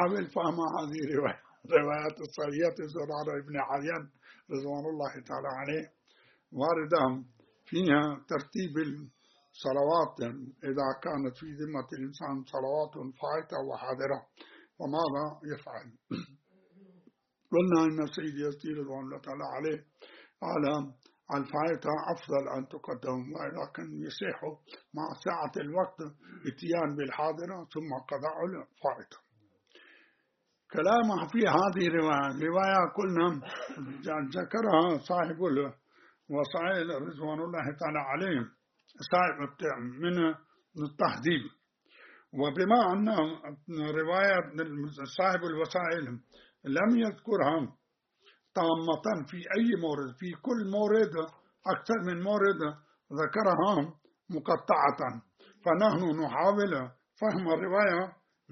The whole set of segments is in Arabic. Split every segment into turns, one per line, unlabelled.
نحاول فهم هذه الرواية، روايات الصحيحة زرارة ابن عيان رضوان الله تعالى عليه واردة فيها ترتيب الصلوات إذا كانت في ذمة الإنسان صلوات فائتة وحاضرة وماذا يفعل. قلنا إن سيدي يزيد رضوان الله تعالى عليه على الفائتة أفضل أن تقدم، ولكن يصح مع ساعة الوقت اتيان بالحاضرة ثم قضاء الفائتة. كلامه في هذه الرواية قلنا ذكرها صاحب الوسائل رضوان الله تعالى عليه صاحب من التحديد، وبما أن رواية صاحب الوسائل لم يذكرها تامة في أي مورد، في كل مورد أكثر من مورد ذكرها مقطعة، فنحن نحاول فهم الرواية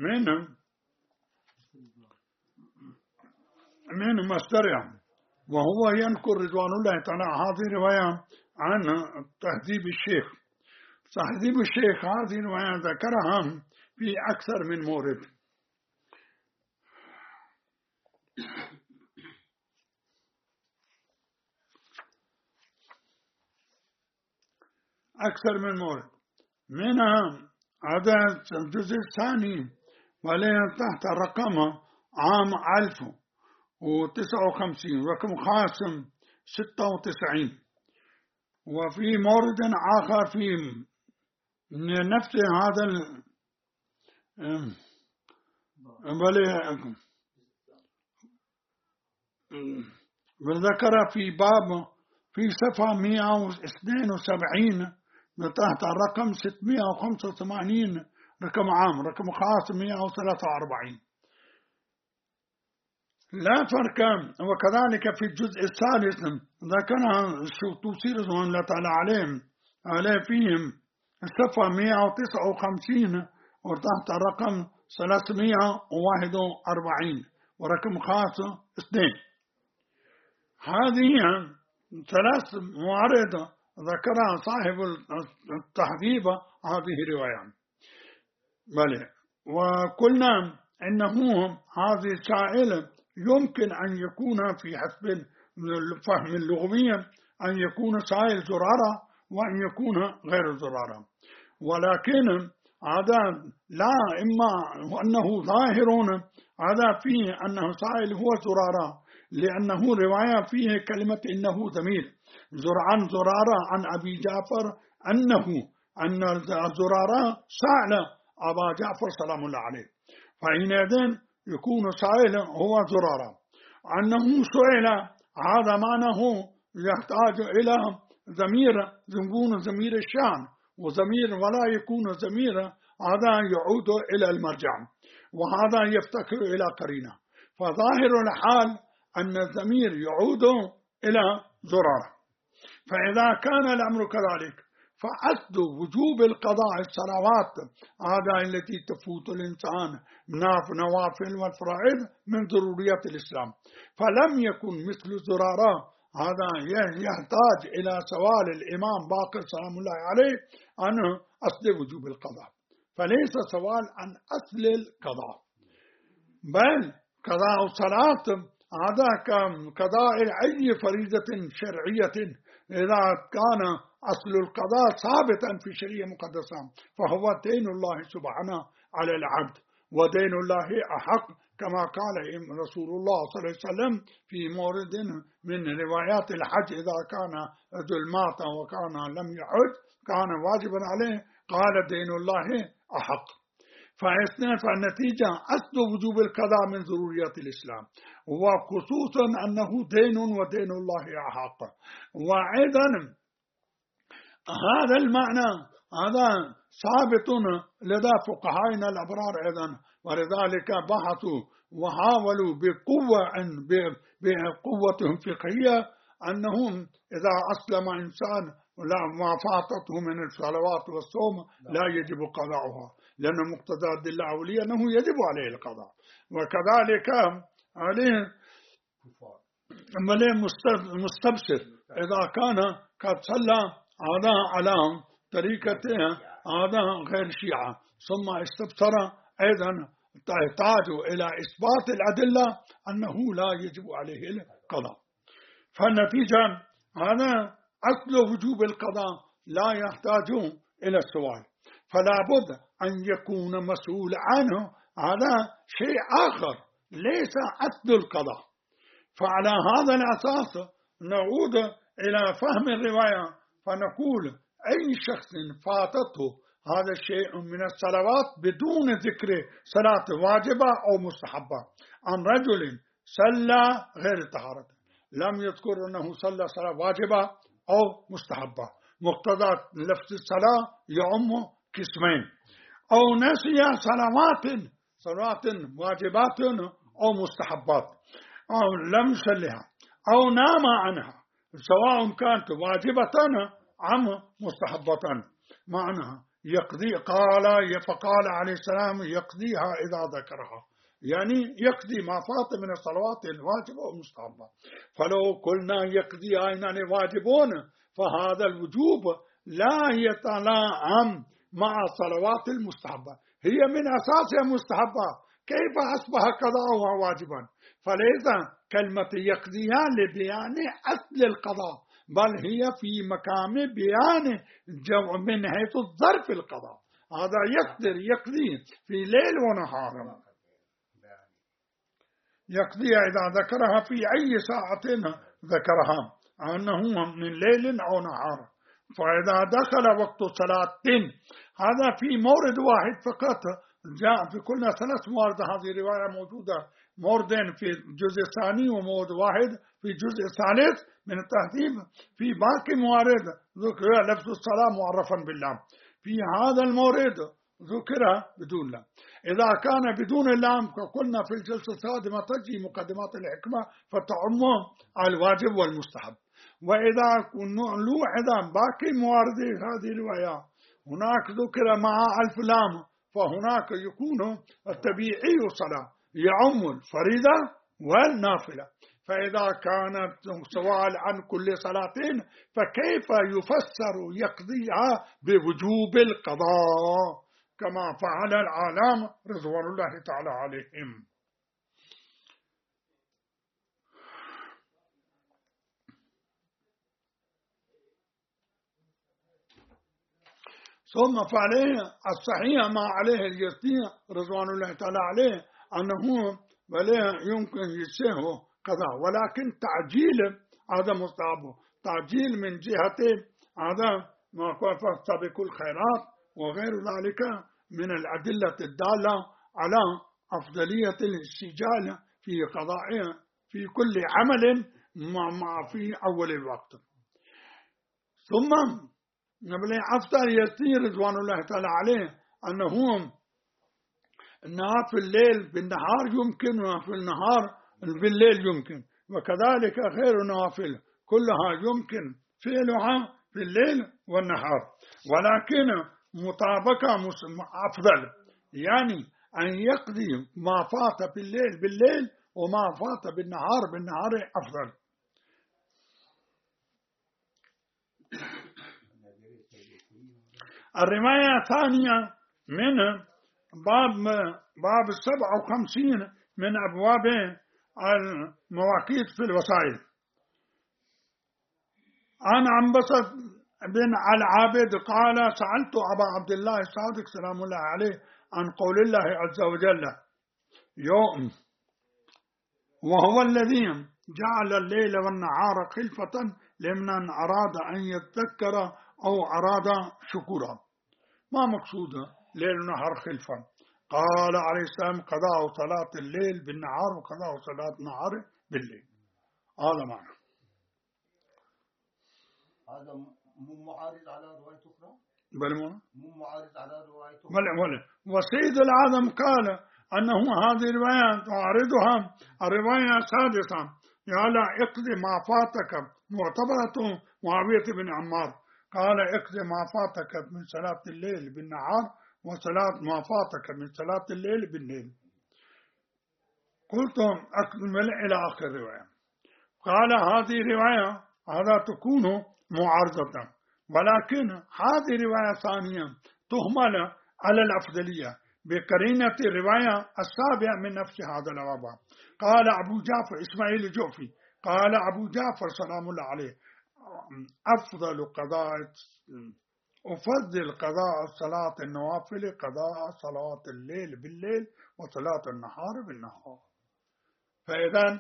من مصدرها، وهو ينقل رضوان الله تعالى هذه الرواية عن تهذيب الشيخ. تهذيب الشيخ هذه الرواية ذكرها في أكثر من مورد. أكثر من مورد، منها هذا الجزء الثاني وليه تحت رقم عام 1059 رقم خاصم 96، وفي مورد آخر في نفس هذا وذكر في باب في صفحة 172 تحت الرقم 685 رقم عام رقم خاص 143. لا فرق. وكذلك في الجزء الثالث ذكر الشوطوسي رضوان الله تعالى عليه فيهم الصفحة 159 وتحت الرقم 341 ورقم خاص 2. هذه ثلاث موارد ذكرها صاحب التحذيب هذه الرواية. بلى، وقلنا إنه هذه السائل يمكن أن يكون في حسب الفهم اللغوي أن يكون سائل زرارة وأن يكون غير زرارة، ولكن هذا لا إما أنه ظاهر هذا فيه أنه سائل هو زرارة، لأنه رواية فيه كلمة إنه ضمير عن زرارة عن أبي جعفر أن زرارة سأل أبا جعفر سلام الله عليه، فحينئذ يكون سائل هو زرارة. أنه سئل هذا معناه يحتاج إلى ضمير يكون ضمير الشأن، وضمير ولا يكون ضمير هذا يعود إلى المرجع، وهذا يفتقر إلى قرينة، فظاهر الحال أن الضمير يعود إلى زرارة. فإذا كان الأمر كذلك فأصل وجوب القضاء الصلوات هذا التي تفوت الإنسان من نوافل والفرائض من ضروريات الإسلام، فلم يكن مثل زرارة هذا يحتاج إلى سؤال الإمام باقر سلام الله عليه عن أصل وجوب القضاء، فليس سؤال عن أصل القضاء، بل قضاء الصلاة هذا كقضاء أي فريضة شرعية إذا كان أصل القضاء ثابتا في شريعة مقدسة فهو دين الله سبحانه على العبد، ودين الله أحق كما قال رسول الله صلى الله عليه وسلم في مورد من روايات الحج إذا كان رجل مات وكان لم يحج كان واجبا عليه قال دين الله أحق. فالنتيجة أصل وجوب القضاء من ضروريات الإسلام، وخصوصا أنه دين ودين الله أحق. وأيضا هذا المعنى هذا ثابت لدى فقهائنا الأبرار أيضا، ولذلك بحثوا وحاولوا بقوتهم فقهية أنهم إذا أسلم إنسان ما فاتته من الصلوات والصوم لا يجب قضاؤها، لأن مقتضى الأدلة الأولية أنه يجب عليه القضاء، وكذلك عليه مستبصر إذا كان قد صلى هذا على طريقة هذا غير شيعة ثم استبصر أيضا تحتاج إلى إثبات الأدلة أنه لا يجب عليه القضاء. فالنتيجة هذا أصل وجوب القضاء لا يحتاج إلى السؤال، فلا بد أن يكون مسؤول عنه، هذا شيء آخر ليس أصل القضاء. فعلى هذا الأساس نعود إلى فهم الرواية فنقول أي شخص فاتته هذا الشيء من الصلوات بدون ذكر صلاة واجبة أو مستحبة، عن رجل صلى غير طهارة لم يذكر أنه صلى صلاة واجبة أو مستحبة، مقتضى لفظ الصلاة يعم قسمين، أو نسي صلوات واجبات أو مستحبات أو لم يصلها أو نام عنها، سواء كانت واجبة أم مستحبة، معناها يقضي. فقال عليه السلام يقضيها إذا ذكرها، يعني يقضي ما فات من الصلوات الواجبة والمستحبة. فلو قلنا يقضي أين الواجبون فهذا الوجوب لا يتلائم مع الصلوات المستحبة، هي من أساسها مستحبة، كيف أصبح قضاؤها واجبا؟ فليس كلمة يقضيها لبيان أصل القضاء، بل هي في مقام بيان من حيث الظرف القضاء. هذا يقضي في ليل ونهار، يقضي إذا ذكرها في أي ساعة ذكرها أنه من ليل أو نهار. فإذا دخل وقت صلاة هذا في مورد واحد فقط جاء، في كل 3 موارد هذه الرواية موجودة، موردين في الجزء الثاني ومورد واحد في الجزء الثالث من التهذيب. في باقي موارد ذكر لفظ الصلاة معرفا باللام، في هذا المورد ذكر بدون لام. إذا كان بدون اللام فقلنا في الجلسة القادمة تجي مقدمات الحكمة فتعم الواجب والمستحب. وإذا لوحظ باقي موارد هذه الرواية هناك ذكر مع ألف لام، فهناك يكون الطبيعي الصلاة يعم الفريضة والنافلة. فإذا كان سؤال عن كل صلاة فكيف يفسر يقضيها بوجوب القضاء كما فعل العالم رضوان الله تعالى عليهم؟ ثم فعليه الصحيح ما عليه اليقين رضوان الله تعالى عليه أنه يمكن يسيه قضاء، ولكن تعجيل هذا مستحب، تعجيل من جهة هذا ما قال فاستبقوا الخيرات وغير ذلك من الأدلة الدالة على أفضلية الاستعجال في قضاء في كل عمل مع في أول الوقت. ثم نبلي أفضل يسير رضوان الله تعالى عليه أنه النهار في الليل بالنهار يمكن، وفي النهار بالليل يمكن، وكذلك غير النوافل كلها يمكن فعلها في الليل والنهار، ولكن مطابقة أفضل، يعني أن يقضي ما فات في الليل بالليل وما فات بالنهار أفضل. الرواية الثانية من باب 57 من أبواب المواقيت في الوسائل، عن عنبسة بن العابد قال سألت أبا عبد الله الصادق سلام الله عليه عن قول الله عز وجل يوم وهو الذي جعل الليل والنهار خلفة لمن أراد أن يذكر أو أراد شكورا. ما مقصوده ليل ونهار خلفة؟ قال عليه السلام قضاء صلاة الليل بالنهار وقضاء صلاة النهار بالليل. هذا معنى.
هذا مو معارض على رواية أخرى؟
بل
مو معارض على رواية أخرى.
بل وسيد العظم قال أنه هذه الرواية تعارضها الرواية السادسة قال اقضي ما فاتك معتبرة معاوية بن عمار، قال اقضي ما فاتك من صلاة الليل بالنهار وصلاة ما فاتك من صلاة الليل بالليل. قلت أكمل إلى آخر الرواية. قال هذه رواية هذا تكون معارضة، ولكن هذه رواية ثانية تهمل على الأفضلية، بقرينة الرواية السابعة من نفس هذا الوضع. قال أبو جعفر إسماعيل الجعفي قال أبو جعفر سلام الله عليه أفضل قضاء صلاة النوافل قضاء صلاة الليل بالليل وصلاة النهار بالنهار. فإذا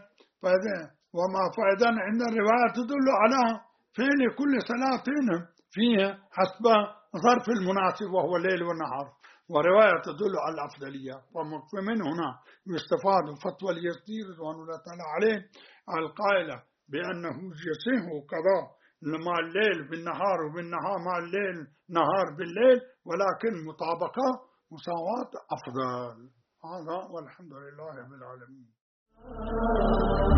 عند الرواية تدل على فعل كل صلاة فيها حسب ظرف المناسب وهو الليل والنهار، ورواية تدل على الأفضلية. ومن هنا يستفاد فتوى اليزدي رضوان الله تعالى عليه القائلة بأنه يصح قضاء مع الليل بالنهار وبالنهار مع الليل نهار بالليل، ولكن مطابقة مساواة أفضل. هذا والحمد لله رب العالمين.